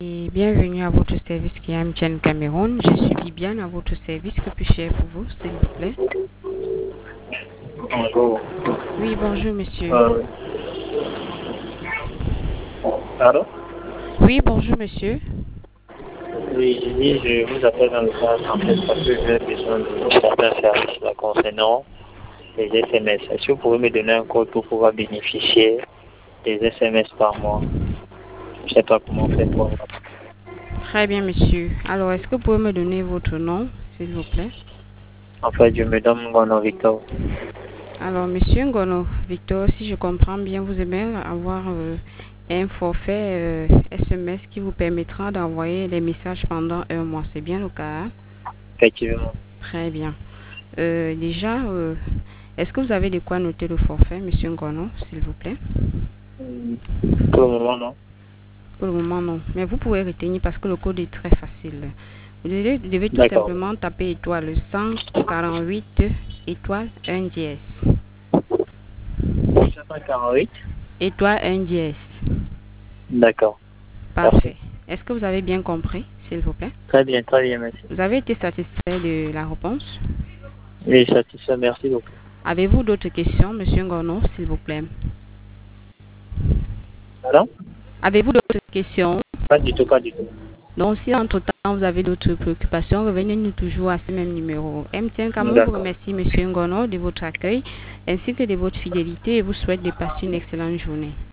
Et bienvenue à votre service qui est Amgen Cameroun. Je suis Viviane à votre service. Que puis-je faire pour vous, s'il vous plaît? Bonjour. Oui, bonjour, monsieur. Allô? Oui, bonjour, monsieur. Oui, je vous appelle dans le cadre en fait parce que j'ai besoin de certains services là, concernant les SMS. Est-ce que vous pouvez me donner un code pour pouvoir bénéficier des SMS par mois? Je ne sais pas comment faire pour moi. Très bien, monsieur. Alors, est-ce que vous pouvez me donner votre nom, s'il vous plaît? En fait, je me donne Ngono Victor. Alors, monsieur Ngono Victor, si je comprends bien, vous aimez avoir un forfait SMS qui vous permettra d'envoyer les messages pendant un mois. C'est bien le cas? Effectivement. Très bien. Déjà, est-ce que vous avez de quoi noter le forfait, monsieur Ngono, s'il vous plaît? Pour le moment, non. Pour le moment, non. Mais vous pouvez retenir parce que le code est très facile. Vous devez tout simplement taper étoile 148 étoile 1 dièse. 148. Étoile 1 dièse. D'accord. Parfait. Est-ce que vous avez bien compris, s'il vous plaît? Très bien, merci. Vous avez été satisfait de la réponse? Oui, satisfait, merci beaucoup. Avez-vous d'autres questions, monsieur Ngono, s'il vous plaît? Alors? Avez-vous d'autres questions? Pas du tout. Donc, si entre-temps vous avez d'autres préoccupations, revenez-nous toujours à ce même numéro. MTN Cameroun vous remercie, M. Ngono, de votre accueil ainsi que de votre fidélité et vous souhaite de passer une excellente journée.